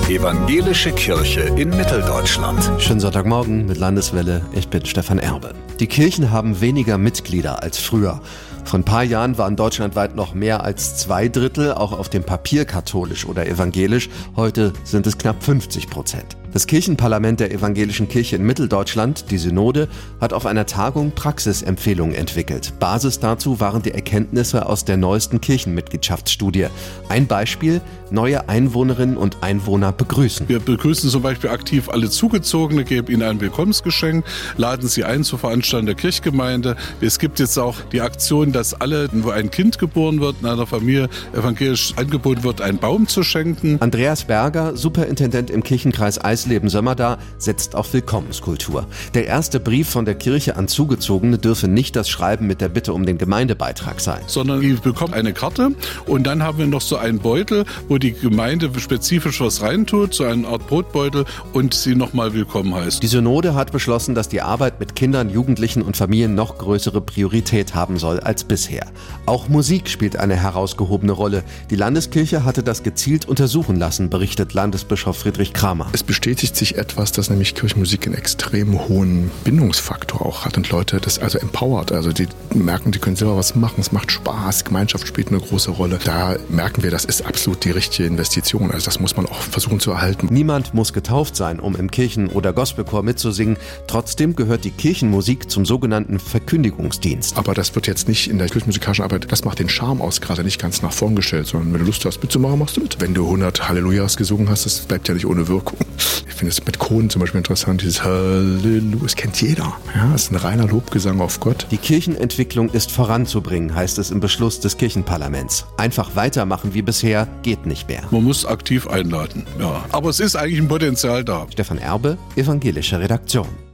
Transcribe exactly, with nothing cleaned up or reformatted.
Evangelische Kirche in Mitteldeutschland. Schönen Sonntagmorgen mit Landeswelle. Ich bin Stefan Erbe. Die Kirchen haben weniger Mitglieder als früher. Vor ein paar Jahren waren deutschlandweit noch mehr als zwei Drittel auch auf dem Papier katholisch oder evangelisch. Heute sind es knapp fünfzig Prozent. Das Kirchenparlament der Evangelischen Kirche in Mitteldeutschland, die Synode, hat auf einer Tagung Praxisempfehlungen entwickelt. Basis dazu waren die Erkenntnisse aus der neuesten Kirchenmitgliedschaftsstudie. Ein Beispiel: neue Einwohnerinnen und Einwohner begrüßen. Wir begrüßen zum Beispiel aktiv alle Zugezogene, geben ihnen ein Willkommensgeschenk, laden sie ein zur Veranstaltung der Kirchgemeinde. Es gibt jetzt auch die Aktion, dass alle, wo ein Kind geboren wird, in einer Familie evangelisch angeboten wird, einen Baum zu schenken. Andreas Berger, Superintendent im Kirchenkreis Eisleben-Sömmerda, setzt auf Willkommenskultur. Der erste Brief von der Kirche an Zugezogene dürfe nicht das Schreiben mit der Bitte um den Gemeindebeitrag sein. Sondern die bekommen eine Karte und dann haben wir noch so einen Beutel, wo die Gemeinde spezifisch was reintut, so eine Art Brotbeutel, und sie nochmal willkommen heißt. Die Synode hat beschlossen, dass die Arbeit mit Kindern, Jugendlichen und Familien noch größere Priorität haben soll als bisher. Auch Musik spielt eine herausgehobene Rolle. Die Landeskirche hatte das gezielt untersuchen lassen, berichtet Landesbischof Friedrich Kramer. Es bestätigt sich etwas, dass nämlich Kirchenmusik einen extrem hohen Bindungsfaktor auch hat und Leute das also empowert. Also die merken, die können selber was machen, es macht Spaß, Gemeinschaft spielt eine große Rolle. Da merken wir, das ist absolut die richtige Investition. Also das muss man auch versuchen zu erhalten. Niemand muss getauft sein, um im Kirchen- oder Gospelchor mitzusingen. Trotzdem gehört die Kirchenmusik zum sogenannten Verkündigungsdienst. Aber das wird jetzt nicht in der kirchenmusikalischen Arbeit, das macht den Charme aus, gerade nicht ganz nach vorn gestellt, sondern wenn du Lust hast mitzumachen, machst du mit. Wenn du hundert Hallelujahs gesungen hast, das bleibt ja nicht ohne Wirkung. Ich finde es mit Choren zum Beispiel interessant, dieses Halleluja, das kennt jeder. Ja, das ist ein reiner Lobgesang auf Gott. Die Kirchenentwicklung ist voranzubringen, heißt es im Beschluss des Kirchenparlaments. Einfach weitermachen wie bisher geht nicht mehr. Man muss aktiv einladen, ja. Aber es ist eigentlich ein Potenzial da. Stefan Erbe, Evangelische Redaktion.